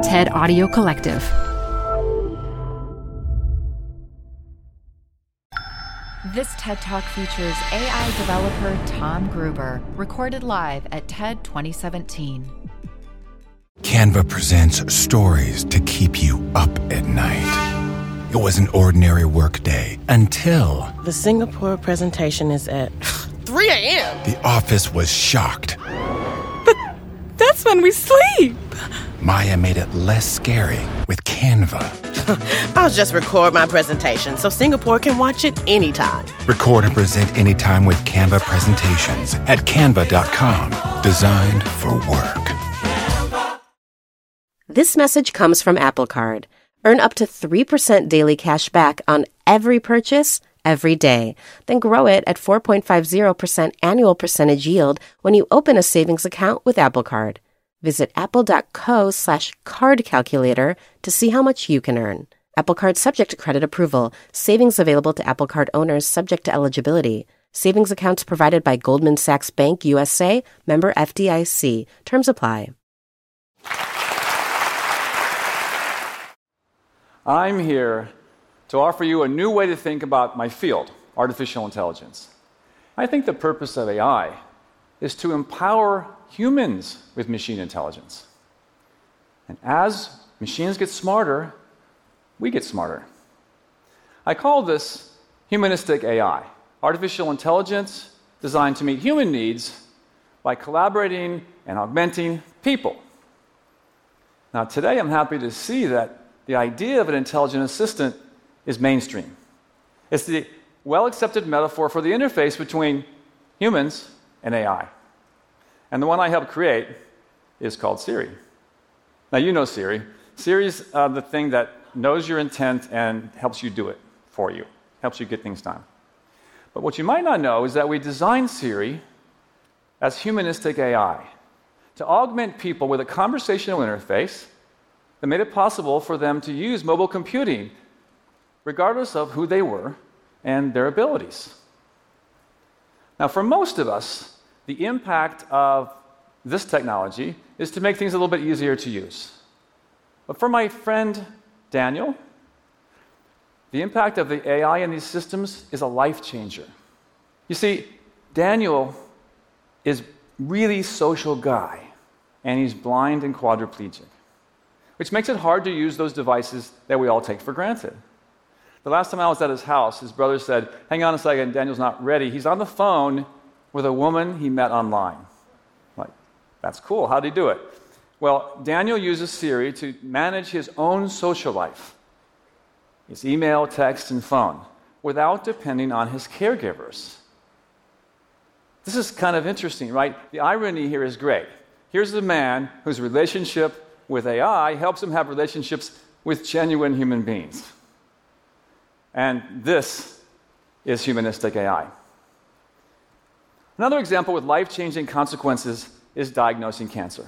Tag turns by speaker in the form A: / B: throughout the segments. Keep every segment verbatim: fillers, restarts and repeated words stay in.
A: TED Audio Collective.
B: This TED Talk features A I developer Tom Gruber, recorded live at TED twenty seventeen.
C: Canva presents stories to keep you up at night. It was an ordinary workday until...
D: The Singapore presentation is at three a.m.
C: The office was shocked.
D: But that's when we sleep.
C: Maya made it less scary with Canva.
D: I'll just record my presentation so Singapore can watch it anytime.
C: Record and present anytime with Canva presentations at canva dot com. Designed for work.
E: This message comes from Apple Card. Earn up to three percent daily cash back on every purchase, every day. Then grow it at four point five zero percent annual percentage yield when you open a savings account with Apple Card. Visit apple.co slash card calculator to see how much you can earn. Apple Card subject to credit approval. Savings available to Apple Card owners subject to eligibility. Savings accounts provided by Goldman Sachs Bank U S A, member F D I C. Terms apply.
F: I'm here to offer you a new way to think about my field, artificial intelligence. I think the purpose of A I is to empower humans with machine intelligence. And as machines get smarter, we get smarter. I call this humanistic A I, artificial intelligence designed to meet human needs by collaborating and augmenting people. Now, today I'm happy to see that the idea of an intelligent assistant is mainstream. It's the well-accepted metaphor for the interface between humans and A I. And the one I helped create is called Siri. Now, you know Siri. Siri's uh, the thing that knows your intent and helps you do it for you, helps you get things done. But what you might not know is that we designed Siri as humanistic A I to augment people with a conversational interface that made it possible for them to use mobile computing regardless of who they were and their abilities. Now, for most of us, the impact of this technology is to make things a little bit easier to use. But for my friend Daniel, the impact of the A I in these systems is a life changer. You see, Daniel is really social guy, and he's blind and quadriplegic, which makes it hard to use those devices that we all take for granted. The last time I was at his house, his brother said, "Hang on a second, Daniel's not ready. He's on the phone with a woman he met online." Like, that's cool. How'd he do it? Well, Daniel uses Siri to manage his own social life, his email, text, and phone, without depending on his caregivers. This is kind of interesting, right? The irony here is great. Here's a man whose relationship with A I helps him have relationships with genuine human beings. And this is humanistic A I. Another example with life-changing consequences is diagnosing cancer.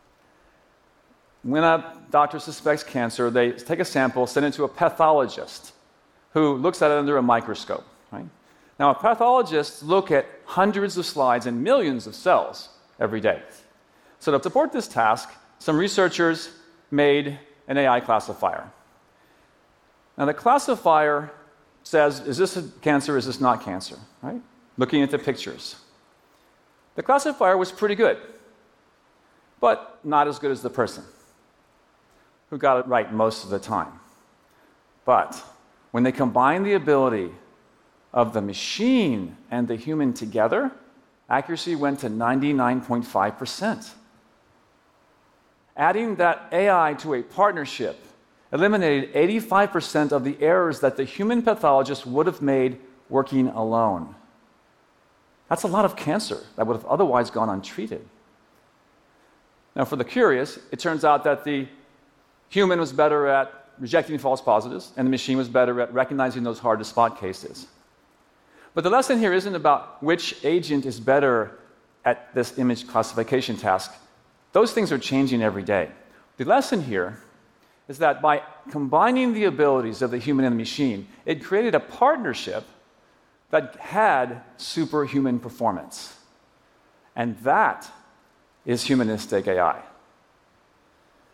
F: When a doctor suspects cancer, they take a sample, send it to a pathologist who looks at it under a microscope. Right? Now, pathologists look at hundreds of slides and millions of cells every day. So to support this task, some researchers made an A I classifier. Now, the classifier says, is this a cancer, is this not cancer? Right? Looking at the pictures. The classifier was pretty good, but not as good as the person, who got it right most of the time. But when they combined the ability of the machine and the human together, accuracy went to ninety-nine point five percent. Adding that A I to a partnership eliminated eighty-five percent of the errors that the human pathologist would have made working alone. That's a lot of cancer that would have otherwise gone untreated. Now, for the curious, it turns out that the human was better at rejecting false positives, and the machine was better at recognizing those hard-to-spot cases. But the lesson here isn't about which agent is better at this image classification task. Those things are changing every day. The lesson here is that by combining the abilities of the human and the machine, it created a partnership that had superhuman performance. And that is humanistic A I.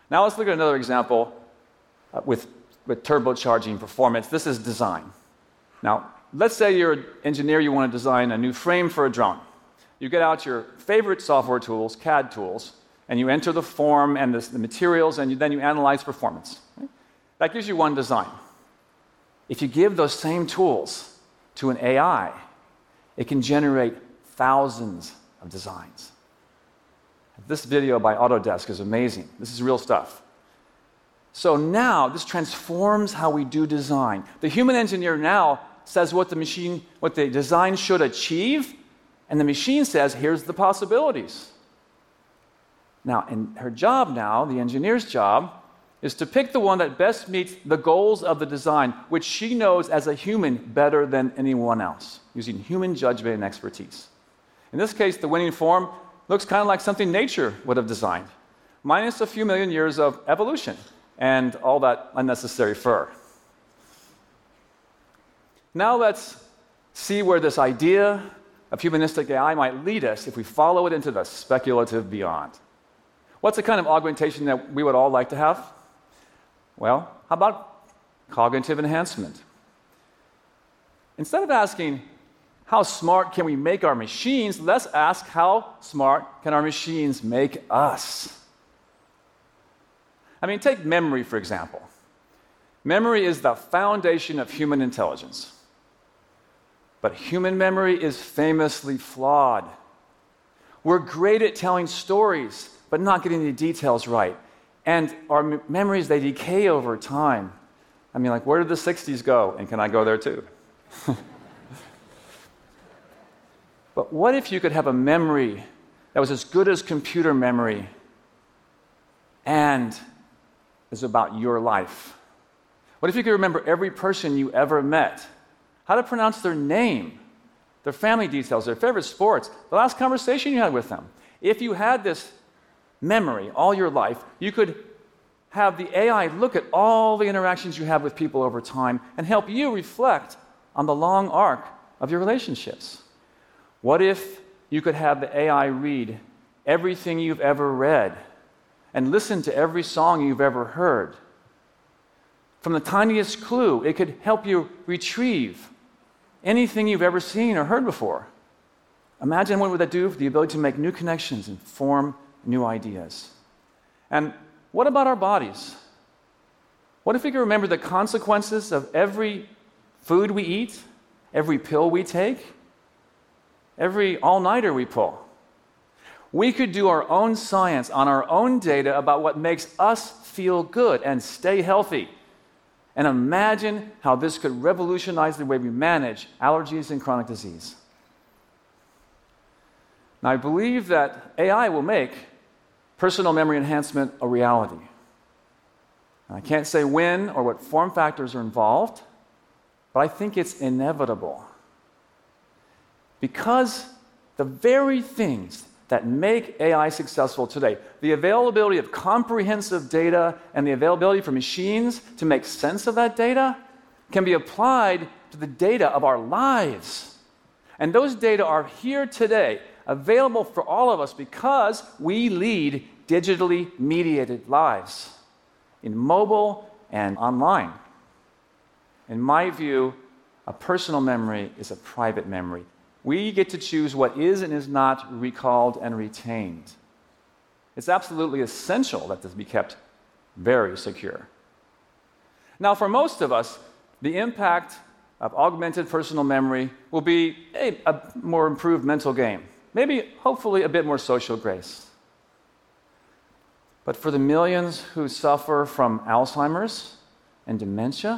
F: Now let's look at another example uh, with, with turbocharging performance. This is design. Now, let's say you're an engineer, you want to design a new frame for a drone. You get out your favorite software tools, C A D tools, and you enter the form and the, the materials, and you, then you analyze performance. Right? That gives you one design. If you give those same tools to an A I, it can generate thousands of designs. This video by Autodesk is amazing. This is real stuff. So now, this transforms how we do design. The human engineer now says what the machine, what the design should achieve, and the machine says, here's the possibilities. Now, and her job now, the engineer's job, is to pick the one that best meets the goals of the design, which she knows as a human better than anyone else, using human judgment and expertise. In this case, the winning form looks kind of like something nature would have designed, minus a few million years of evolution and all that unnecessary fur. Now let's see where this idea of humanistic A I might lead us if we follow it into the speculative beyond. What's the kind of augmentation that we would all like to have? Well, how about cognitive enhancement? Instead of asking, how smart can we make our machines, let's ask, how smart can our machines make us? I mean, take memory, for example. Memory is the foundation of human intelligence. But human memory is famously flawed. We're great at telling stories, but not getting the details right. And our m- memories, they decay over time. I mean, like, where did the sixties go? And can I go there too? But what if you could have a memory that was as good as computer memory and is about your life? What if you could remember every person you ever met? How to pronounce their name, their family details, their favorite sports, the last conversation you had with them. If you had this memory all your life, you could have the A I look at all the interactions you have with people over time and help you reflect on the long arc of your relationships. What if you could have the A I read everything you've ever read and listen to every song you've ever heard? From the tiniest clue, it could help you retrieve anything you've ever seen or heard before. Imagine what would that do for the ability to make new connections and form new ideas. And what about our bodies? What if we could remember the consequences of every food we eat, every pill we take, every all-nighter we pull? We could do our own science on our own data about what makes us feel good and stay healthy. And imagine how this could revolutionize the way we manage allergies and chronic disease. Now, I believe that A I will make personal memory enhancement a reality. I can't say when or what form factors are involved, but I think it's inevitable. Because the very things that make A I successful today, the availability of comprehensive data and the availability for machines to make sense of that data, can be applied to the data of our lives. And those data are here today, available for all of us because we lead digitally mediated lives in mobile and online. In my view, a personal memory is a private memory. We get to choose what is and is not recalled and retained. It's absolutely essential that this be kept very secure. Now, for most of us, the impact of augmented personal memory will be a, a more improved mental game, maybe, hopefully, a bit more social grace. But for the millions who suffer from Alzheimer's and dementia,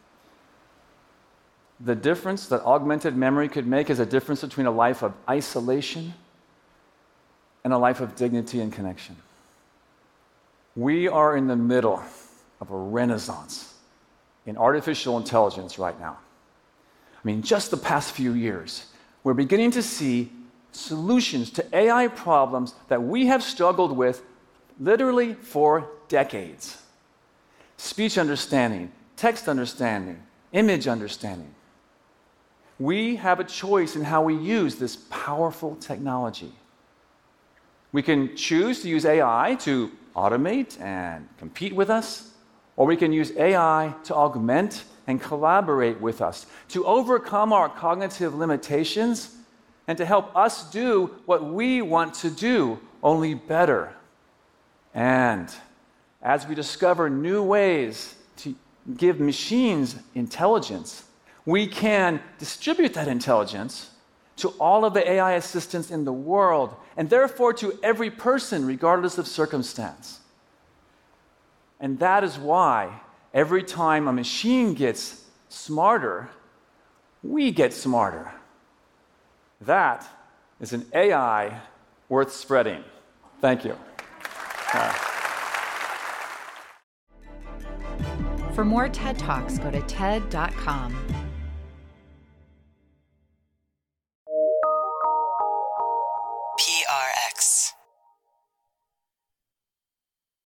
F: the difference that augmented memory could make is a difference between a life of isolation and a life of dignity and connection. We are in the middle of a renaissance in artificial intelligence right now. I mean, just the past few years, we're beginning to see solutions to A I problems that we have struggled with literally for decades. Speech understanding, text understanding, image understanding. We have a choice in how we use this powerful technology. We can choose to use A I to automate and compete with us, or we can use A I to augment and collaborate with us, to overcome our cognitive limitations and to help us do what we want to do, only better. And as we discover new ways to give machines intelligence, we can distribute that intelligence to all of the A I assistants in the world, and therefore to every person, regardless of circumstance. And that is why every time a machine gets smarter, we get smarter. That is an A I worth spreading. Thank you. Uh,
B: For more TED Talks, go to T E D dot com.